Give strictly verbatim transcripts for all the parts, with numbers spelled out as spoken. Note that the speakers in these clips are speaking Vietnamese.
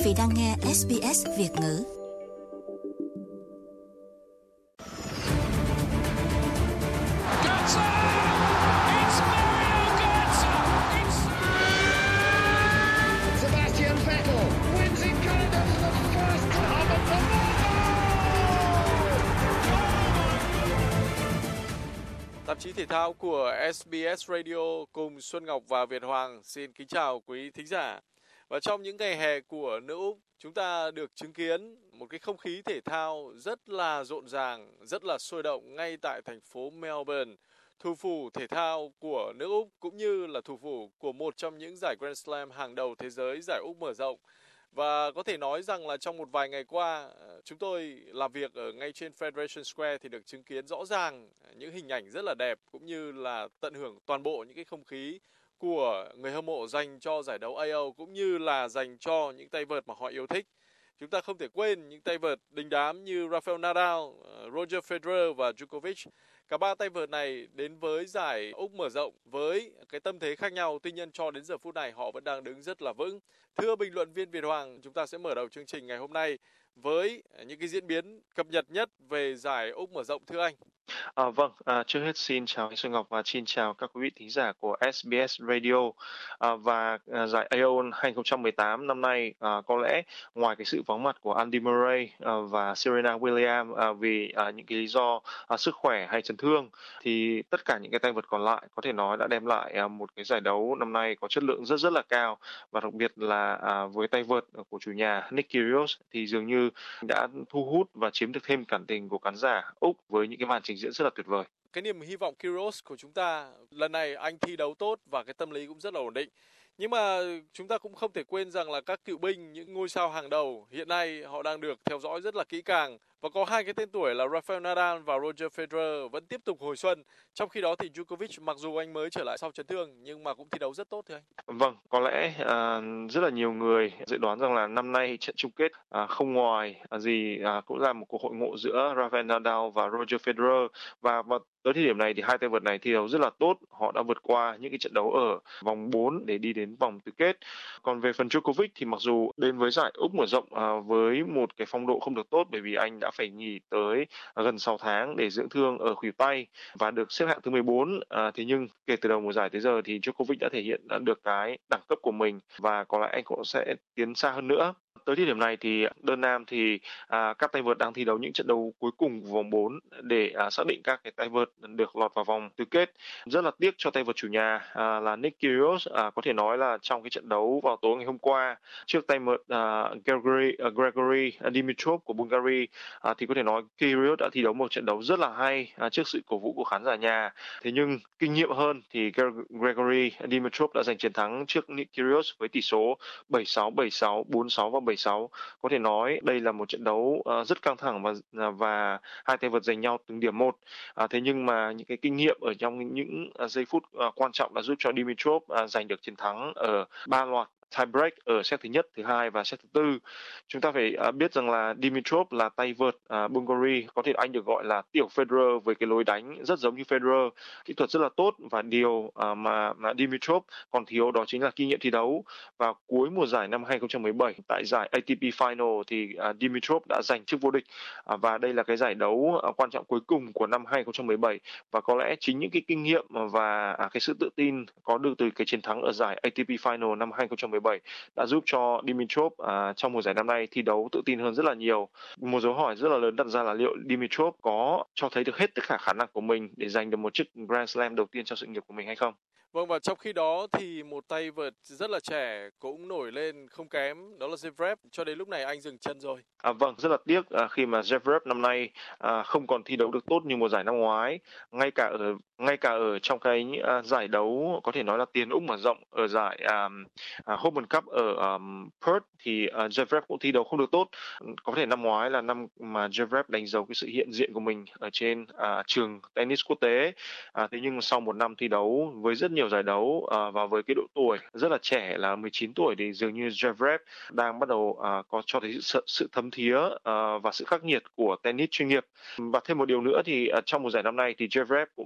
vị đang nghe ét bê ét Việt ngữ. Sebastian Vettel wins in Canada for the first time at the Tạp chí thể thao của ét bê ét Radio cùng Xuân Ngọc và Việt Hoàng xin kính chào quý thính giả. Và trong những ngày hè của nước Úc, chúng ta được chứng kiến một cái không khí thể thao rất là rộn ràng, rất là sôi động ngay tại thành phố Melbourne, thủ phủ thể thao của nước Úc cũng như là thủ phủ của một trong những giải Grand Slam hàng đầu thế giới, giải Úc mở rộng. Và có thể nói rằng là trong một vài ngày qua, chúng tôi làm việc ở ngay trên Federation Square thì được chứng kiến rõ ràng những hình ảnh rất là đẹp cũng như là tận hưởng toàn bộ những cái không khí của người hâm mộ dành cho giải đấu a o cũng như là dành cho những tay vợt mà họ yêu thích. Chúng ta không thể quên những tay vợt đình đám như Rafael Nadal, Roger Federer và Djokovic. Cả ba tay vợt này đến với giải Úc mở rộng với cái tâm thế khác nhau, tuy nhiên cho đến giờ phút này họ vẫn đang đứng rất là vững. Thưa bình luận viên Việt Hoàng, chúng ta sẽ mở đầu chương trình ngày hôm nay với những cái diễn biến cập nhật nhất về giải Úc mở rộng, thưa anh. À, vâng, à, trước hết xin chào anh Xuân Ngọc và xin chào các quý vị thính giả của ét bê ét Radio. À, và à, giải a o hai không một tám năm nay à, có lẽ ngoài cái sự vắng mặt của Andy Murray à, và Serena Williams à, vì à, những cái lý do à, sức khỏe hay chấn thương, thì tất cả những cái tay vợt còn lại có thể nói đã đem lại à, một cái giải đấu năm nay có chất lượng rất rất là cao, và đặc biệt là à, với tay vợt của chủ nhà Nick Kyrgios thì dường như đã thu hút và chiếm được thêm cảm tình của khán giả Úc với những cái màn trình diễn rất là tuyệt vời. Cái niềm hy vọng Kyrgios của chúng ta, lần này anh thi đấu tốt và cái tâm lý cũng rất là ổn định. Nhưng mà chúng ta cũng không thể quên rằng là các cựu binh, những ngôi sao hàng đầu hiện nay họ đang được theo dõi rất là kỹ càng. Và có hai cái tên tuổi là Rafael Nadal và Roger Federer vẫn tiếp tục hồi xuân. Trong khi đó thì Djokovic mặc dù anh mới trở lại sau chấn thương nhưng mà cũng thi đấu rất tốt thưa anh. Vâng, có lẽ à, rất là nhiều người dự đoán rằng là năm nay trận chung kết à, không ngoài à, gì à, cũng là một cuộc hội ngộ giữa Rafael Nadal và Roger Federer, và, và tới thời điểm này thì hai tay vợt này thi đấu rất là tốt. Họ đã vượt qua những cái trận đấu ở vòng bốn để đi đến vòng tứ kết. Còn về phần Djokovic thì mặc dù đến với giải Úc mở rộng à, với một cái phong độ không được tốt, bởi vì anh đã phải nghỉ tới à, gần sáu tháng để dưỡng thương ở khuỷu tay và được xếp hạng thứ mười bốn. À, thế nhưng kể từ đầu mùa giải tới giờ thì Djokovic đã thể hiện đã được cái đẳng cấp của mình và có lẽ anh cũng sẽ tiến xa hơn nữa. Tới thời điểm này thì đơn nam thì à, các tay vợt đang thi đấu những trận đấu cuối cùng của vòng bốn để à, xác định các cái tay vợt được lọt vào vòng tứ kết. Rất là tiếc cho tay vợt chủ nhà à, là Nick Kyrgios, à, có thể nói là trong cái trận đấu vào tối ngày hôm qua trước tay vợt à, Gregory, à, Gregory Dimitrov của Bulgaria à, thì có thể nói Kyrgios đã thi đấu một trận đấu rất là hay à, trước sự cổ vũ của khán giả nhà. Thế nhưng kinh nghiệm hơn thì Gregory Dimitrov đã giành chiến thắng trước Nick Kyrgios với tỷ số bảy sáu, bảy sáu, bốn sáu và bảy sáu. Có thể nói đây là một trận đấu uh, rất căng thẳng và và hai tay vợt giành nhau từng điểm một. Uh, thế nhưng mà những cái kinh nghiệm ở trong những uh, giây phút uh, quan trọng đã giúp cho Dimitrov uh, giành được chiến thắng ở ba loạt tiebreak ở set thứ nhất, thứ hai và set thứ tư. Chúng ta phải uh, biết rằng là Dimitrov là tay vợt uh, Bulgaria, có thể anh được gọi là tiểu Federer với cái lối đánh rất giống như Federer, kỹ thuật rất là tốt, và điều uh, mà, mà Dimitrov còn thiếu đó chính là kinh nghiệm thi đấu. Và cuối mùa giải năm hai không một bảy tại giải a tê pê Final thì uh, Dimitrov đã giành chức vô địch uh, và đây là cái giải đấu uh, quan trọng cuối cùng của năm hai không một bảy, và có lẽ chính những cái kinh nghiệm và uh, cái sự tự tin có được từ cái chiến thắng ở giải a tê pê Final năm hai không một bảy đã giúp cho Dimitrov à, trong mùa giải năm nay thi đấu tự tin hơn rất là nhiều. Một dấu hỏi rất là lớn đặt ra là liệu Dimitrov có cho thấy được hết tất cả khả năng của mình để giành được một chức Grand Slam đầu tiên trong sự nghiệp của mình hay không? Vâng, và trong khi đó thì một tay vợt rất là trẻ cũng nổi lên không kém, đó là Zverev. Cho đến lúc này anh dừng chân rồi. À, vâng, rất là tiếc à, khi mà Zverev năm nay à, không còn thi đấu được tốt như mùa giải năm ngoái. Ngay cả ở ngay cả ở trong cái uh, giải đấu có thể nói là tiền Úc mở rộng ở giải um, uh, Open Cup ở um, Perth thì uh, Zverev cũng thi đấu không được tốt. Có thể năm ngoái là năm mà Zverev đánh dấu cái sự hiện diện của mình ở trên uh, trường tennis quốc tế. Uh, thế nhưng sau một năm thi đấu với rất nhiều giải đấu uh, và với cái độ tuổi rất là trẻ là mười chín tuổi thì dường như Zverev đang bắt đầu uh, có cho thấy sự, sự thấm thía uh, và sự khắc nghiệt của tennis chuyên nghiệp. Và thêm một điều nữa thì uh, trong mùa giải năm nay thì Zverev cũng đã bị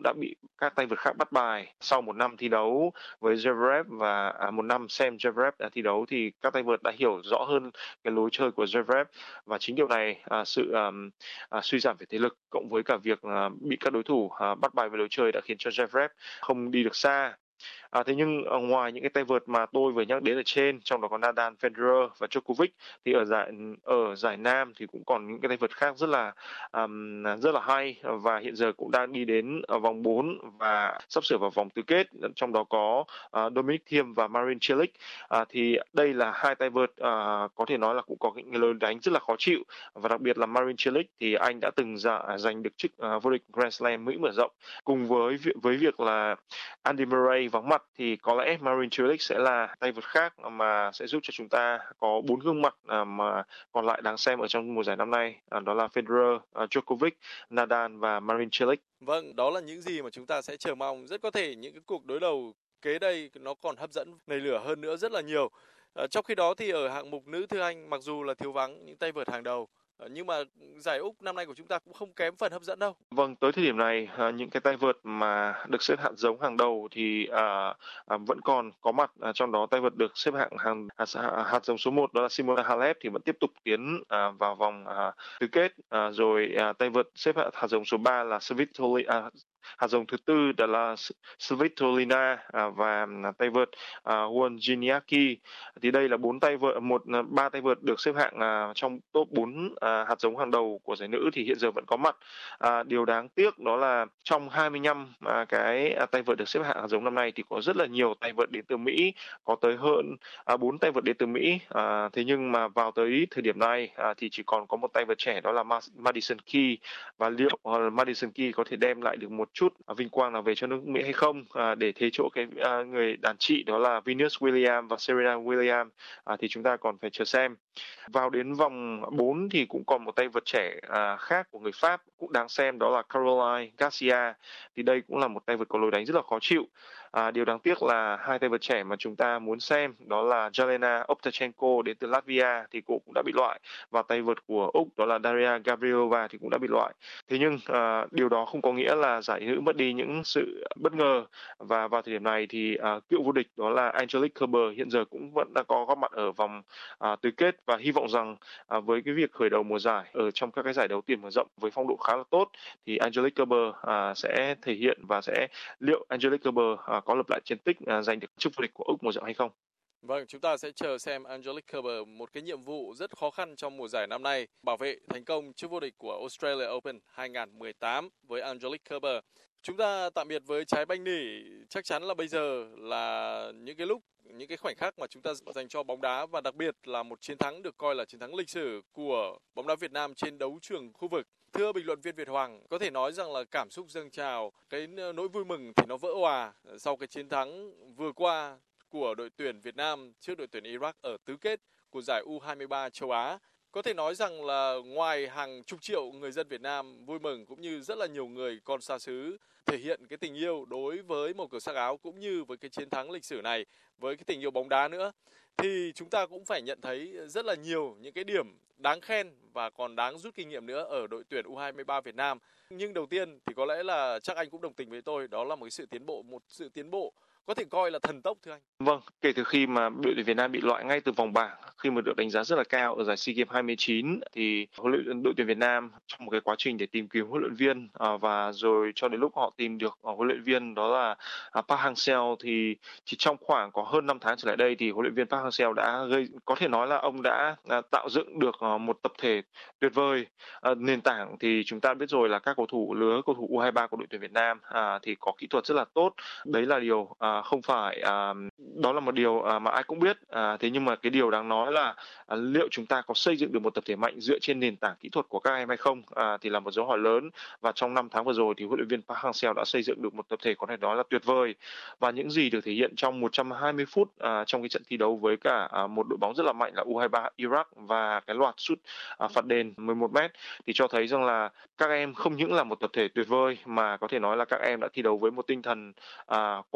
các tay vợt khác bắt bài. Sau một năm thi đấu với Zverev và à, một năm xem Zverev đã thi đấu thì các tay vợt đã hiểu rõ hơn cái lối chơi của Zverev, và chính điều này à, sự à, à, suy giảm về thể lực cộng với cả việc à, bị các đối thủ à, bắt bài về lối chơi đã khiến cho Zverev không đi được xa. À, thế nhưng ở ngoài những cái tay vợt mà tôi vừa nhắc đến ở trên, trong đó có Nadal, Federer và Djokovic, thì ở giải ở giải nam thì cũng còn những cái tay vợt khác rất là um, rất là hay, và hiện giờ cũng đang đi đến ở vòng bốn và sắp sửa vào vòng tứ kết, trong đó có uh, Dominic Thiem và Marin Cilic. À, thì đây là hai tay vợt uh, có thể nói là cũng có những lối đánh rất là khó chịu, và đặc biệt là Marin Cilic thì anh đã từng dạ, giành được chức uh, vô địch Grand Slam Mỹ mở rộng. Cùng với với việc là Andy Murray vắng mặt thì có lẽ Marin Cilic sẽ là tay vợt khác mà sẽ giúp cho chúng ta có bốn gương mặt mà còn lại đáng xem ở trong mùa giải năm nay, đó là Federer, Djokovic, Nadal và Marin Cilic. Vâng, đó là những gì mà chúng ta sẽ chờ mong. Rất có thể những cái cuộc đối đầu kế đây nó còn hấp dẫn, nảy lửa hơn nữa rất là nhiều. À, trong khi đó thì ở hạng mục nữ, thưa anh, mặc dù là thiếu vắng những tay vợt hàng đầu, nhưng mà giải Úc năm nay của chúng ta cũng không kém phần hấp dẫn đâu. Vâng, tới thời điểm này, những cái tay vợt mà được xếp hạng giống hàng đầu thì à, à, vẫn còn có mặt. À, trong đó tay vợt được xếp hạng hàng à, hạt giống số một đó là Simona Halep thì vẫn tiếp tục tiến à, vào vòng à, tứ kết. À, rồi à, tay vợt xếp hạng hạt giống số ba là Svitolina, à, hạt giống thứ tư đó là Svitolina à, và tay vợt à, Wozniacki. Thì đây là bốn tay vợt, một ba tay vợt được xếp hạng à, trong top bốn à, hạt giống hàng đầu của giải nữ thì hiện giờ vẫn có mặt. À, điều đáng tiếc đó là trong hai mươi lăm à, cái à, tay vợt được xếp hạng hạt giống năm nay thì có rất là nhiều tay vợt đến từ Mỹ, có tới hơn à, bốn tay vợt đến từ Mỹ. À, thế nhưng mà vào tới thời điểm này à, thì chỉ còn có một tay vợt trẻ đó là Madison Key, và liệu uh, Madison Key có thể đem lại được một chút à, vinh quang nào về cho nước Mỹ hay không à, để thế chỗ cái à, người đàn chị đó là Venus Williams và Serena Williams à, thì chúng ta còn phải chờ xem. Vào đến vòng bốn thì cũng còn một tay vợt trẻ à, khác của người Pháp cũng đáng xem, đó là Caroline Garcia. Thì đây cũng là một tay vợt có lối đánh rất là khó chịu. À, điều đáng tiếc là hai tay vợt trẻ mà chúng ta muốn xem đó là Jelena Ostapenko đến từ Latvia thì cô cũng đã bị loại, và tay vợt của Úc đó là Daria Gavrilova thì cũng đã bị loại. Thế nhưng à, điều đó không có nghĩa là giải nữ mất đi những sự bất ngờ, và vào thời điểm này thì à, cựu vô địch đó là Angelique Kerber hiện giờ cũng vẫn đã có góp mặt ở vòng à, tứ kết, và hy vọng rằng à, với cái việc khởi đầu mùa giải ở trong các cái giải đấu tiền mở rộng với phong độ khá là tốt thì Angelique Kerber à, sẽ thể hiện và sẽ liệu Angelique Kerber à, có lập lại chiến tích à, giành được chức vô địch của Úc mùa rộng hay không. Vâng, chúng ta sẽ chờ xem Angelique Kerber, một cái nhiệm vụ rất khó khăn trong mùa giải năm nay, bảo vệ thành công chức vô địch của Australia Open hai không một tám với Angelique Kerber. Chúng ta tạm biệt với trái banh nỉ, chắc chắn là bây giờ là những cái lúc, những cái khoảnh khắc mà chúng ta dành cho bóng đá, và đặc biệt là một chiến thắng được coi là chiến thắng lịch sử của bóng đá Việt Nam trên đấu trường khu vực. Thưa bình luận viên Việt Hoàng, có thể nói rằng là cảm xúc dâng trào, cái nỗi vui mừng thì nó vỡ òa sau cái chiến thắng vừa qua của đội tuyển Việt Nam trước đội tuyển Iraq ở tứ kết của giải U hai ba châu Á. Có thể nói rằng là ngoài hàng chục triệu người dân Việt Nam vui mừng, cũng như rất là nhiều người con xa xứ thể hiện cái tình yêu đối với màu cờ sắc áo cũng như với cái chiến thắng lịch sử này, với cái tình yêu bóng đá nữa, thì chúng ta cũng phải nhận thấy rất là nhiều những cái điểm đáng khen và còn đáng rút kinh nghiệm nữa ở đội tuyển U hai ba Việt Nam. Nhưng đầu tiên thì có lẽ là chắc anh cũng đồng tình với tôi, đó là một cái sự tiến bộ, một sự tiến bộ có thể coi là thần tốc, thưa anh. Vâng, kể từ khi mà đội tuyển Việt Nam bị loại ngay từ vòng bảng, khi mà được đánh giá rất là cao ở giải SEA Games hai mươi chín, thì huấn luyện đội tuyển Việt Nam trong một cái quá trình để tìm kiếm huấn luyện viên à, và rồi cho đến lúc họ tìm được uh, huấn luyện viên đó là uh, Park Hang-seo, thì chỉ trong khoảng có hơn năm tháng trở lại đây thì huấn luyện viên Park Hang-seo đã gây, có thể nói là ông đã uh, tạo dựng được uh, một tập thể tuyệt vời. Uh, nền tảng thì chúng ta biết rồi là các cầu thủ lứa cầu thủ U hai ba của đội tuyển Việt Nam uh, thì có kỹ thuật rất là tốt. Đấy là điều uh, không phải à, đó là một điều à, mà ai cũng biết, à, thế nhưng mà cái điều đáng nói là à, liệu chúng ta có xây dựng được một tập thể mạnh dựa trên nền tảng kỹ thuật của các em hay không, à, thì là một dấu hỏi lớn. Và trong năm tháng vừa rồi thì huấn luyện viên Park Hang-seo đã xây dựng được một tập thể có thể nói là tuyệt vời, và những gì được thể hiện trong một trăm hai mươi phút à, trong cái trận thi đấu với cả à, một đội bóng rất là mạnh là U hai ba Iraq và cái loạt sút à, phạt đền mười một mét thì cho thấy rằng là các em không những là một tập thể tuyệt vời mà có thể nói là các em đã thi đấu với một tinh thần à, quả cảm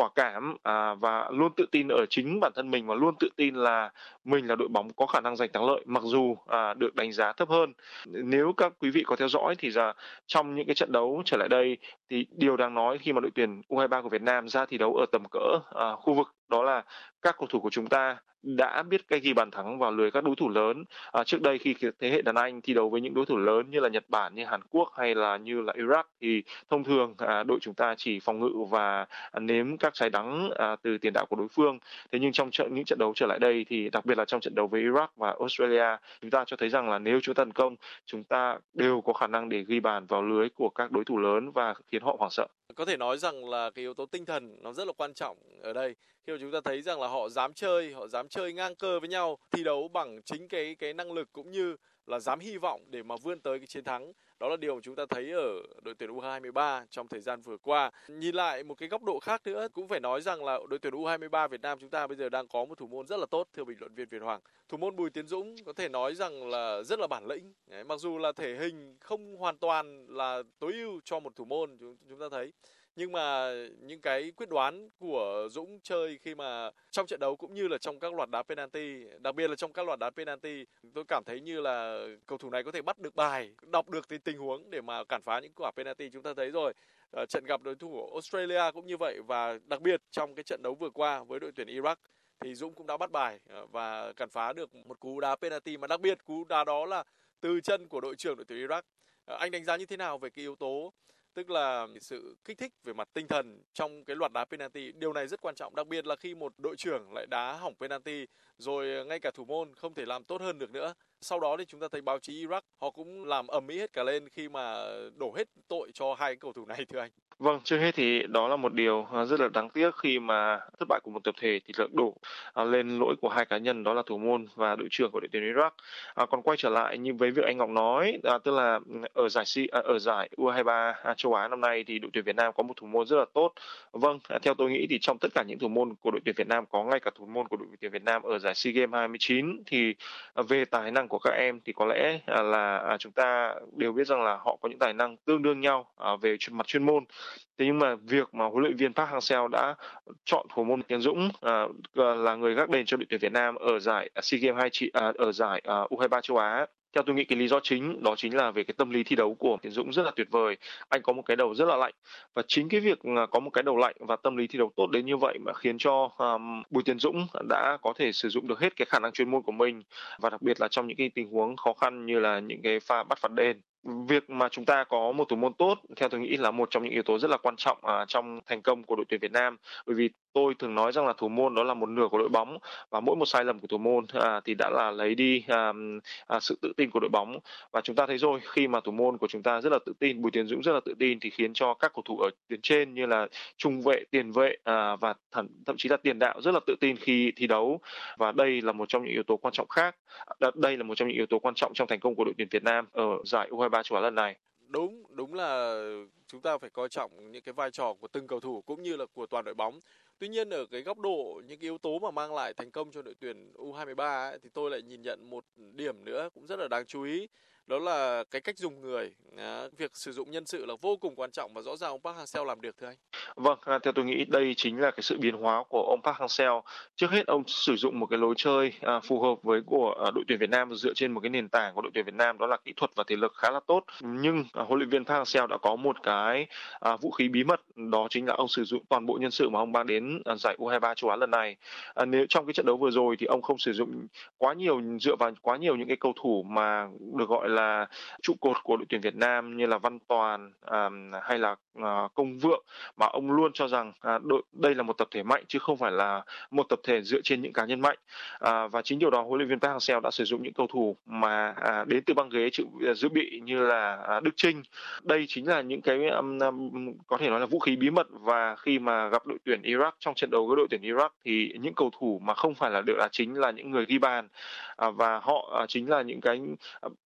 lắm à, và luôn tự tin ở chính bản thân mình và luôn tự tin là mình là đội bóng có khả năng giành thắng lợi mặc dù à, được đánh giá thấp hơn. Nếu các quý vị có theo dõi thì là trong những cái trận đấu trở lại đây thì điều đáng nói khi mà đội tuyển u hai ba của Việt Nam ra thi đấu ở tầm cỡ à, khu vực đó là các cầu thủ của chúng ta đã biết cách ghi bàn thắng vào lưới các đối thủ lớn. À, trước đây khi thế hệ đàn anh thi đấu với những đối thủ lớn như là Nhật Bản, như Hàn Quốc hay là như là Iraq thì thông thường à, đội chúng ta chỉ phòng ngự và à, nếm các trái đắng à, từ tiền đạo của đối phương. Thế nhưng trong trận, những trận đấu trở lại đây thì đặc biệt là trong trận đấu với Iraq và Australia, chúng ta cho thấy rằng là nếu chúng ta tấn công, chúng ta đều có khả năng để ghi bàn vào lưới của các đối thủ lớn và khiến họ hoảng sợ. Có thể nói rằng là cái yếu tố tinh thần nó rất là quan trọng ở đây. Khi mà chúng ta thấy rằng là họ dám chơi, họ dám chơi ngang cơ với nhau, thi đấu bằng chính cái cái năng lực cũng như là dám hy vọng để mà vươn tới cái chiến thắng. Đó là điều mà chúng ta thấy ở đội tuyển u hai ba trong thời gian vừa qua. Nhìn lại một cái góc độ khác nữa, cũng phải nói rằng là đội tuyển u hai ba Việt Nam chúng ta bây giờ đang có một thủ môn rất là tốt, thưa bình luận viên Việt Hoàng. Thủ môn Bùi Tiến Dũng có thể nói rằng là rất là bản lĩnh. Đấy, mặc dù là thể hình không hoàn toàn là tối ưu cho một thủ môn, chúng, chúng ta thấy. Nhưng mà những cái quyết đoán của Dũng chơi khi mà trong trận đấu cũng như là trong các loạt đá penalty, đặc biệt là trong các loạt đá penalty, tôi cảm thấy như là cầu thủ này có thể bắt được bài, đọc được tình huống để mà cản phá những quả penalty. Chúng ta thấy rồi, trận gặp đối thủ Australia cũng như vậy, và đặc biệt trong cái trận đấu vừa qua với đội tuyển Iraq thì Dũng cũng đã bắt bài và cản phá được một cú đá penalty, mà đặc biệt cú đá đó là từ chân của đội trưởng đội tuyển Iraq. Anh đánh giá như thế nào về cái yếu tố tức là sự kích thích về mặt tinh thần trong cái loạt đá penalty? Điều này rất quan trọng, đặc biệt là khi một đội trưởng lại đá hỏng penalty rồi ngay cả thủ môn không thể làm tốt hơn được nữa. Sau đó thì chúng ta thấy báo chí Iraq họ cũng làm ầm ĩ hết cả lên khi mà đổ hết tội cho hai cầu thủ này, thưa anh. Vâng, trước hết thì đó là một điều rất là đáng tiếc khi mà thất bại của một tập thể thì được đổ lên lỗi của hai cá nhân, đó là thủ môn và đội trưởng của đội tuyển Iraq. À, còn quay trở lại như với việc anh Ngọc nói, à, tức là ở giải à, ở giải u hai ba châu Á năm nay thì đội tuyển Việt Nam có một thủ môn rất là tốt. Vâng, à, theo tôi nghĩ thì trong tất cả những thủ môn của đội tuyển Việt Nam, có ngay cả thủ môn của đội tuyển Việt Nam ở giải SEA Games hai mươi chín thì à, về tài năng của các em thì có lẽ à, là à, chúng ta đều biết rằng là họ có những tài năng tương đương nhau à, về mặt chuyên môn. Thế nhưng mà việc mà huấn luyện viên Park Hang-seo đã chọn thủ môn Tiến Dũng à, là người gác đền cho đội tuyển Việt Nam ở giải SEA Games hai chín à, ở giải à, u hai ba châu Á, theo tôi nghĩ cái lý do chính đó chính là về cái tâm lý thi đấu của Tiến Dũng rất là tuyệt vời. Anh có một cái đầu rất là lạnh, và chính cái việc có một cái đầu lạnh và tâm lý thi đấu tốt đến như vậy mà khiến cho um, Bùi Tiến Dũng đã có thể sử dụng được hết cái khả năng chuyên môn của mình, và đặc biệt là trong những cái tình huống khó khăn như là những cái pha bắt phạt đền. Việc mà chúng ta có một thủ môn tốt theo tôi nghĩ là một trong những yếu tố rất là quan trọng à, trong thành công của đội tuyển Việt Nam, bởi vì tôi thường nói rằng là thủ môn đó là một nửa của đội bóng, và mỗi một sai lầm của thủ môn à, thì đã là lấy đi à, à, sự tự tin của đội bóng. Và chúng ta thấy rồi, khi mà thủ môn của chúng ta rất là tự tin, Bùi Tiến Dũng rất là tự tin, thì khiến cho các cầu thủ ở tuyến trên như là trung vệ, tiền vệ à, và thậm, thậm chí là tiền đạo rất là tự tin khi thi đấu. Và đây là một trong những yếu tố quan trọng khác. Đây là một trong những yếu tố quan trọng trong thành công của đội tuyển Việt Nam ở giải u hai ba châu Á lần này. Đúng, đúng là chúng ta phải coi trọng những cái vai trò của từng cầu thủ cũng như là của toàn đội bóng. Tuy nhiên ở cái góc độ những cái yếu tố mà mang lại thành công cho đội tuyển u hai ba ấy, thì tôi lại nhìn nhận một điểm nữa cũng rất là đáng chú ý. Đó là cái cách dùng người, à, việc sử dụng nhân sự là vô cùng quan trọng, và rõ ràng ông Park Hang-seo làm được, thưa anh. Vâng, theo tôi nghĩ đây chính là cái sự biến hóa của ông Park Hang-seo. Trước hết ông sử dụng một cái lối chơi à, phù hợp với của à, đội tuyển Việt Nam, dựa trên một cái nền tảng của đội tuyển Việt Nam đó là kỹ thuật và thể lực khá là tốt. Nhưng à, huấn luyện viên Park Hang-seo đã có một cái à, vũ khí bí mật, đó chính là ông sử dụng toàn bộ nhân sự mà ông mang đến à, giải u hai ba châu Á lần này. À, nếu trong cái trận đấu vừa rồi thì ông không sử dụng quá nhiều, dựa vào quá nhiều những cái cầu thủ mà được gọi là trụ cột của đội tuyển Việt Nam như là Văn Toàn à, hay là à, Công Vượng, mà ông luôn cho rằng à, đội, đây là một tập thể mạnh chứ không phải là một tập thể dựa trên những cá nhân mạnh. À, và chính điều đó huấn luyện viên Park Hang-seo đã sử dụng những cầu thủ mà à, đến từ băng ghế dự bị như là à, Đức Chinh. Đây chính là những cái um, um, có thể nói là vũ khí bí mật, và khi mà gặp đội tuyển Iraq trong trận đấu với đội tuyển Iraq thì những cầu thủ mà không phải là được là chính là những người ghi bàn, à, và họ à, chính là những cái yếu tố bất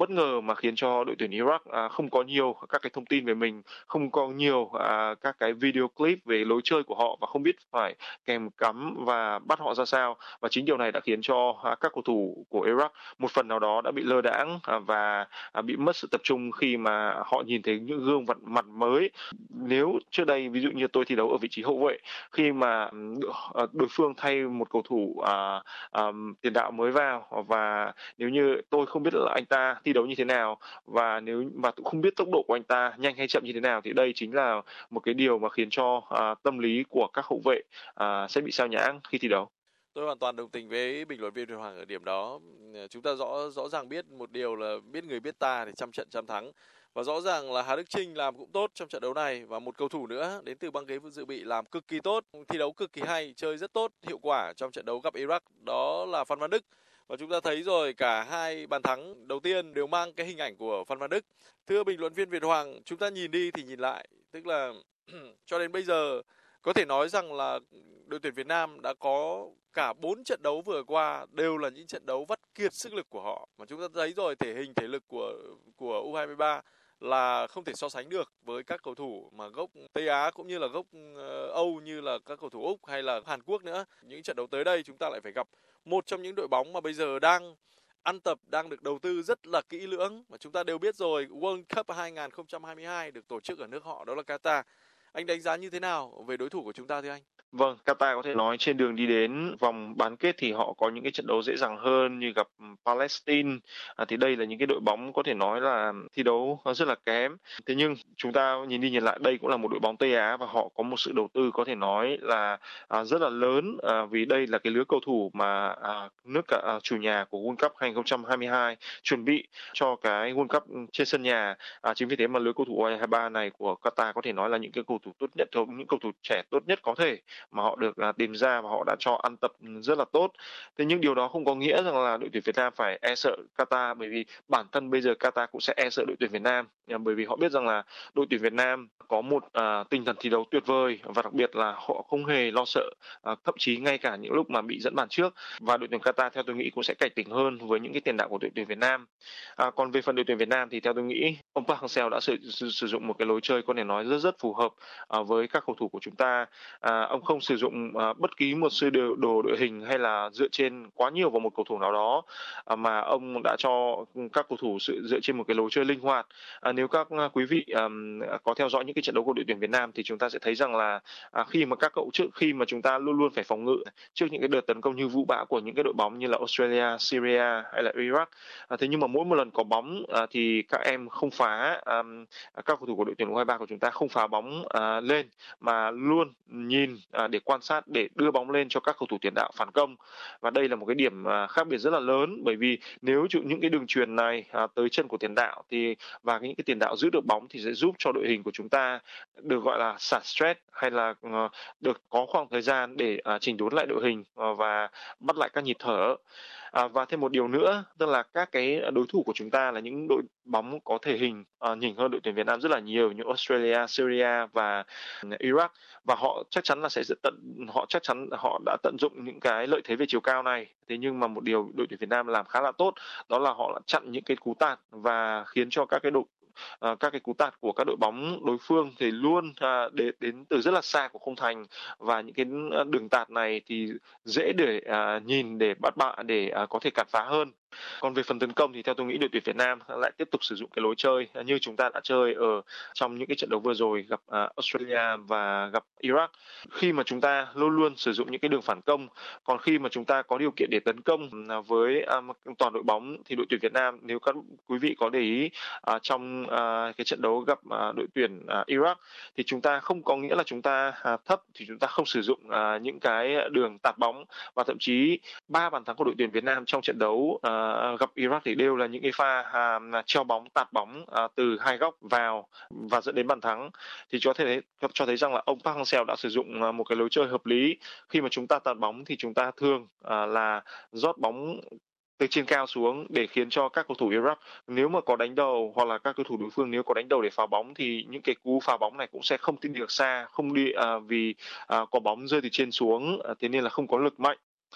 bất ngờ mà khiến cho đội tuyển Iraq à, không có nhiều các cái thông tin về mình, không có nhiều à, các cái video clip về lối chơi của họ và không biết phải kèm cắm và bắt họ ra sao. Và chính điều này đã khiến cho à, các cầu thủ của Iraq một phần nào đó đã bị lơ đãng à, và à, bị mất sự tập trung khi mà họ nhìn thấy những gương mặt mặt mới. Nếu trước đây ví dụ như tôi thi đấu ở vị trí hậu vệ, khi mà đối phương thay một cầu thủ à, à, tiền đạo mới vào và nếu như tôi không biết là anh ta thi đấu như thế nào và nếu mà cũng không biết tốc độ của anh ta nhanh hay chậm như thế nào thì đây chính là một cái điều mà khiến cho à, tâm lý của các hậu vệ à, sẽ bị sao nhãng khi thi đấu. Tôi hoàn toàn đồng tình với bình luận viên Việt Hoàng ở điểm đó. Chúng ta rõ rõ ràng biết một điều là biết người biết ta thì trăm trận trăm thắng. Và rõ ràng là Hà Đức Chinh làm cũng tốt trong trận đấu này và một cầu thủ nữa đến từ băng ghế dự bị làm cực kỳ tốt, thi đấu cực kỳ hay, chơi rất tốt, hiệu quả trong trận đấu gặp Iraq, đó là Phan Văn Đức. Và chúng ta thấy rồi cả hai bàn thắng đầu tiên đều mang cái hình ảnh của Phan Văn Đức. Thưa bình luận viên Việt Hoàng, chúng ta nhìn đi thì nhìn lại, tức là cho đến bây giờ có thể nói rằng là đội tuyển Việt Nam đã có cả bốn trận đấu vừa qua đều là những trận đấu vắt kiệt sức lực của họ. Mà chúng ta thấy rồi thể hình thể lực của của u hai ba là không thể so sánh được với các cầu thủ mà gốc Tây Á cũng như là gốc Âu như là các cầu thủ Úc hay là Hàn Quốc nữa. Những trận đấu tới đây chúng ta lại phải gặp một trong những đội bóng mà bây giờ đang ăn tập, đang được đầu tư rất là kỹ lưỡng. Mà chúng ta đều biết rồi, World Cup hai không hai hai được tổ chức ở nước họ, đó là Qatar. Anh đánh giá như thế nào về đối thủ của chúng ta thưa anh? Vâng, Qatar có thể nói trên đường đi đến vòng bán kết thì họ có những cái trận đấu dễ dàng hơn như gặp Palestine. À, thì đây là những cái đội bóng có thể nói là thi đấu rất là kém. Thế nhưng chúng ta nhìn đi nhìn lại đây cũng là một đội bóng Tây Á và họ có một sự đầu tư có thể nói là à, rất là lớn à, vì đây là cái lứa cầu thủ mà à, nước cả, à, chủ nhà của World Cup hai không hai hai chuẩn bị cho cái World Cup trên sân nhà. À, chính vì thế mà lứa cầu thủ u hai ba này của Qatar có thể nói là những cái cầu thủ tốt nhất, những cầu thủ trẻ tốt nhất có thể mà họ được uh, tìm ra và họ đã cho ăn tập rất là tốt. Thế nhưng điều đó không có nghĩa rằng là đội tuyển Việt Nam phải e sợ Qatar, bởi vì bản thân bây giờ Qatar cũng sẽ e sợ đội tuyển Việt Nam, bởi vì họ biết rằng là đội tuyển Việt Nam có một uh, tinh thần thi đấu tuyệt vời và đặc biệt là họ không hề lo sợ, uh, thậm chí ngay cả những lúc mà bị dẫn bàn trước. Và đội tuyển Qatar theo tôi nghĩ cũng sẽ cảnh tỉnh hơn với những cái tiền đạo của đội tuyển Việt Nam. À, còn về phần đội tuyển Việt Nam thì theo tôi nghĩ ông Park Hang-seo đã sử, sử, sử dụng một cái lối chơi có thể nói rất rất phù hợp uh, với các cầu thủ của chúng ta. À, ông không sử dụng uh, bất kỳ một sơ đồ, đồ đội hình hay là dựa trên quá nhiều vào một cầu thủ nào đó, uh, mà ông đã cho các cầu thủ sự dựa trên một cái lối chơi linh hoạt. Uh, nếu các uh, quý vị um, có theo dõi những cái trận đấu của đội tuyển Việt Nam thì chúng ta sẽ thấy rằng là uh, khi mà các cậu trước khi mà chúng ta luôn luôn phải phòng ngự trước những cái đợt tấn công như vũ bão của những cái đội bóng như là Australia, Syria hay là Iraq, uh, thế nhưng mà mỗi một lần có bóng uh, thì các em không phá, um, các cầu thủ của đội tuyển u hai ba của chúng ta không phá bóng uh, lên mà luôn nhìn À, để quan sát, để đưa bóng lên cho các cầu thủ tiền đạo phản công. Và đây là một cái điểm à, khác biệt rất là lớn, bởi vì nếu những cái đường chuyền này à, tới chân của tiền đạo thì và những cái tiền đạo giữ được bóng thì sẽ giúp cho đội hình của chúng ta được gọi là xả stress hay là uh, được có khoảng thời gian để uh, chỉnh đốn lại đội hình uh, và bắt lại các nhịp thở. À, và thêm một điều nữa, tức là các cái đối thủ của chúng ta là những đội bóng có thể hình uh, nhỉnh hơn đội tuyển Việt Nam rất là nhiều, như Australia, Syria và Iraq, và họ chắc chắn là sẽ tận họ chắc chắn họ đã tận dụng những cái lợi thế về chiều cao này. Thế nhưng mà một điều đội tuyển Việt Nam làm khá là tốt đó là họ chặn những cái cú tạt và khiến cho các cái đội À, các cái cú tạt của các đội bóng đối phương thì luôn à, đến, đến từ rất là xa của khung thành, và những cái đường tạt này thì dễ để à, nhìn để bắt bạn để à, có thể cản phá hơn. Còn về phần tấn công thì theo tôi nghĩ đội tuyển Việt Nam lại tiếp tục sử dụng cái lối chơi như chúng ta đã chơi ở trong những cái trận đấu vừa rồi gặp uh, Australia và gặp Iraq, khi mà chúng ta luôn luôn sử dụng những cái đường phản công. Còn khi mà chúng ta có điều kiện để tấn công với uh, toàn đội bóng thì đội tuyển Việt Nam, nếu các quý vị có để ý uh, trong uh, cái trận đấu gặp uh, đội tuyển uh, Iraq thì chúng ta không có nghĩa là chúng ta uh, thấp thì chúng ta không sử dụng uh, những cái đường tạt bóng, và thậm chí ba bàn thắng của đội tuyển Việt Nam trong trận đấu uh, gặp Iraq thì đều là những cái pha à, treo bóng, tạt bóng à, từ hai góc vào và dẫn đến bàn thắng. Thì cho thấy cho thấy rằng là ông Park Hang-seo đã sử dụng một cái lối chơi hợp lý. Khi mà chúng ta tạt bóng thì chúng ta thường à, là rót bóng từ trên cao xuống để khiến cho các cầu thủ Iraq nếu mà có đánh đầu, hoặc là các cầu thủ đối phương nếu có đánh đầu để phá bóng thì những cái cú phá bóng này cũng sẽ không đi được xa, không đi à, vì à, có bóng rơi từ trên xuống, à, thế nên là không có lực mạnh.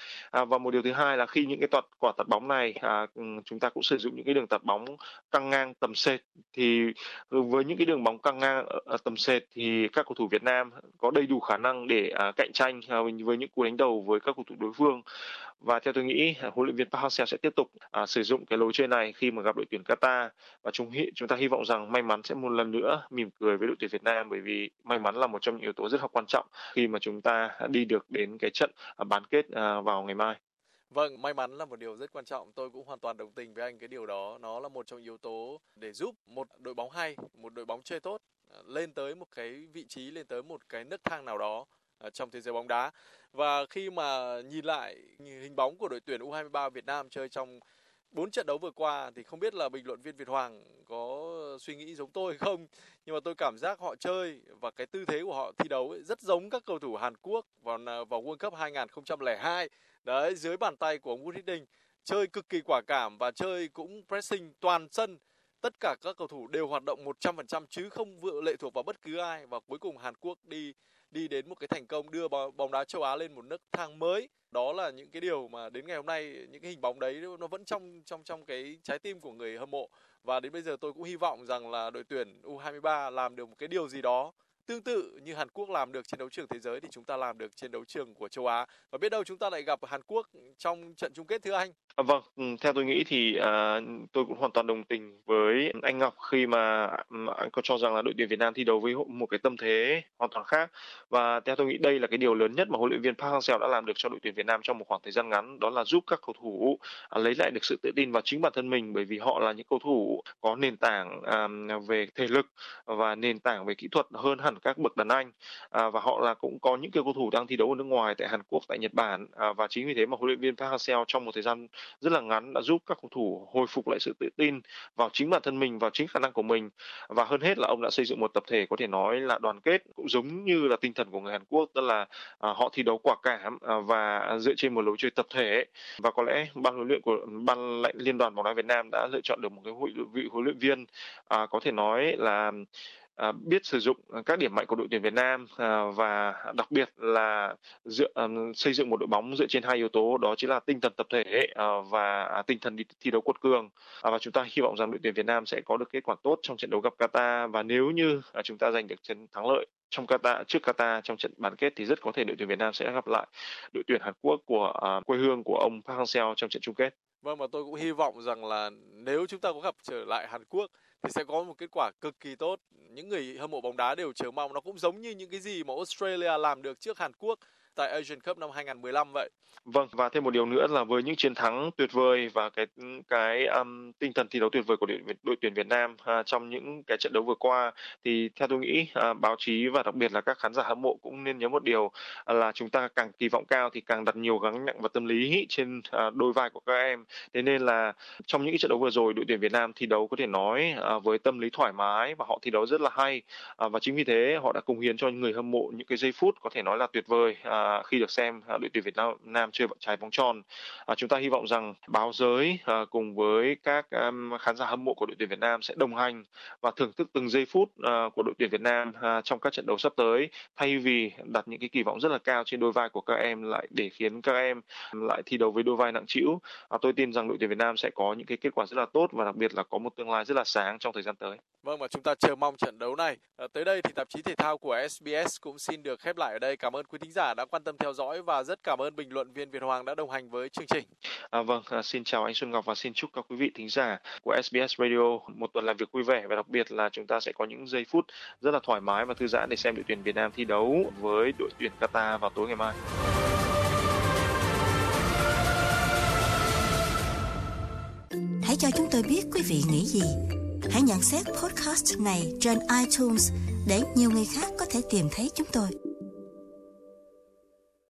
À, và một điều thứ hai là khi những cái tọt, quả tạt bóng này à, chúng ta cũng sử dụng những cái đường tạt bóng căng ngang tầm sệt, thì với những cái đường bóng căng ngang ở tầm sệt thì các cầu thủ Việt Nam có đầy đủ khả năng để à, cạnh tranh à, với những cú đánh đầu với các cầu thủ đối phương. Và theo tôi nghĩ huấn luyện viên Park Hang-seo sẽ tiếp tục à, sử dụng cái lối chơi này khi mà gặp đội tuyển Qatar, và chúng chúng ta hy vọng rằng may mắn sẽ một lần nữa mỉm cười với đội tuyển Việt Nam, bởi vì may mắn là một trong những yếu tố rất là quan trọng khi mà chúng ta đi được đến cái trận à, bán kết à, vào ngày mai. Vâng, may mắn là một điều rất quan trọng. Tôi cũng hoàn toàn đồng tình với anh cái điều đó. Nó là một trong yếu tố để giúp một đội bóng hay, một đội bóng chơi tốt lên tới một cái vị trí, lên tới một cái nấc thang nào đó trong thế giới bóng đá. Và khi mà nhìn lại hình bóng của đội tuyển u hai ba Việt Nam chơi trong bốn trận đấu vừa qua thì không biết là bình luận viên Việt Hoàng có suy nghĩ giống tôi không, nhưng mà tôi cảm giác họ chơi và cái tư thế của họ thi đấu ấy rất giống các cầu thủ Hàn Quốc vào vào World Cup hai không không hai. Đấy, dưới bàn tay của ông Nguyễn Hữu Đình, chơi cực kỳ quả cảm và chơi cũng pressing toàn sân. Tất cả các cầu thủ đều hoạt động một trăm phần trăm chứ không vừa lệ thuộc vào bất cứ ai, và cuối cùng Hàn Quốc đi đi đến một cái thành công đưa bóng đá châu Á lên một nấc thang mới. Đó là những cái điều mà đến ngày hôm nay những cái hình bóng đấy nó vẫn trong trong trong cái trái tim của người hâm mộ, và đến bây giờ tôi cũng hy vọng rằng là đội tuyển u hai ba làm được một cái điều gì đó tương tự như Hàn Quốc làm được trên đấu trường thế giới thì chúng ta làm được trên đấu trường của châu Á, và biết đâu chúng ta lại gặp Hàn Quốc trong trận chung kết, thưa anh. À, vâng, theo tôi nghĩ thì à, tôi cũng hoàn toàn đồng tình với anh Ngọc khi mà anh có cho rằng là đội tuyển Việt Nam thi đấu với một cái tâm thế hoàn toàn khác, và theo tôi nghĩ đây là cái điều lớn nhất mà huấn luyện viên Park Hang-seo đã làm được cho đội tuyển Việt Nam trong một khoảng thời gian ngắn, đó là giúp các cầu thủ à, lấy lại được sự tự tin vào chính bản thân mình, bởi vì họ là những cầu thủ có nền tảng à, về thể lực và nền tảng về kỹ thuật hơn hẳn các bậc đàn anh, à, và họ là cũng có những cái cầu thủ đang thi đấu ở nước ngoài, tại Hàn Quốc, tại Nhật Bản, à, và chính vì thế mà huấn luyện viên Park Hang-seo trong một thời gian rất là ngắn đã giúp các cầu thủ hồi phục lại sự tự tin vào chính bản thân mình, vào chính khả năng của mình, và hơn hết là ông đã xây dựng một tập thể có thể nói là đoàn kết, cũng giống như là tinh thần của người Hàn Quốc, tức là à, họ thi đấu quả cảm à, và dựa trên một lối chơi tập thể. Và có lẽ ban huấn luyện của ban lãnh liên đoàn bóng đá Việt Nam đã lựa chọn được một cái hội vị huấn luyện viên à, có thể nói là À, biết sử dụng các điểm mạnh của đội tuyển Việt Nam à, và đặc biệt là dựa, à, xây dựng một đội bóng dựa trên hai yếu tố, đó chính là tinh thần tập thể à, và tinh thần thi đấu quật cường, à, và chúng ta hy vọng rằng đội tuyển Việt Nam sẽ có được kết quả tốt trong trận đấu gặp Qatar, và nếu như à, chúng ta giành được trận thắng lợi trong Qatar trước Qatar trong trận bán kết thì rất có thể đội tuyển Việt Nam sẽ gặp lại đội tuyển Hàn Quốc của à, quê hương của ông Park Hang-seo trong trận chung kết. Vâng, và tôi cũng hy vọng rằng là nếu chúng ta có gặp trở lại Hàn Quốc thì sẽ có một kết quả cực kỳ tốt. Những người hâm mộ bóng đá đều chờ mong, nó cũng giống như những cái gì mà Australia làm được trước Hàn Quốc tại Asian Cup năm hai không một lăm vậy. Vâng, và thêm một điều nữa là với những chiến thắng tuyệt vời và cái cái um, tinh thần thi đấu tuyệt vời của đội, đội tuyển Việt Nam uh, trong những cái trận đấu vừa qua, thì theo tôi nghĩ uh, báo chí và đặc biệt là các khán giả hâm mộ cũng nên nhớ một điều uh, là chúng ta càng kỳ vọng cao thì càng đặt nhiều gánh nặng và tâm lý trên uh, đôi vai của các em. Thế nên là trong những trận đấu vừa rồi, đội tuyển Việt Nam thi đấu có thể nói uh, với tâm lý thoải mái và họ thi đấu rất là hay, uh, và chính vì thế họ đã cống hiến cho người hâm mộ những cái giây phút có thể nói là tuyệt vời uh, khi được xem uh, đội tuyển Việt Nam chơi trái bóng tròn. À, chúng ta hy vọng rằng báo giới à, cùng với các um, khán giả hâm mộ của đội tuyển Việt Nam sẽ đồng hành và thưởng thức từng giây phút à, của đội tuyển Việt Nam à, trong các trận đấu sắp tới, thay vì đặt những cái kỳ vọng rất là cao trên đôi vai của các em lại để khiến các em lại thi đấu với đôi vai nặng trĩu. À, tôi tin rằng đội tuyển Việt Nam sẽ có những cái kết quả rất là tốt và đặc biệt là có một tương lai rất là sáng trong thời gian tới. Vâng, và chúng ta chờ mong trận đấu này. À, tới đây thì tạp chí thể thao của ét bê ét cũng xin được khép lại ở đây. Cảm ơn quý thính giả đã quan tâm theo dõi và rất cảm ơn bình luận viên Việt Hoàng đã đồng hành với chương trình. À, vâng, à, xin chào anh Xuân Ngọc và xin chúc các quý vị thính giả của ét bê ét Radio một tuần làm việc vui vẻ, và đặc biệt là chúng ta sẽ có những giây phút rất là thoải mái và thư giãn để xem đội tuyển Việt Nam thi đấu với đội tuyển Qatar vào tối ngày mai. Hãy cho chúng tôi biết quý vị nghĩ gì. Hãy nhận xét podcast này trên iTunes để nhiều người khác có thể tìm thấy chúng tôi.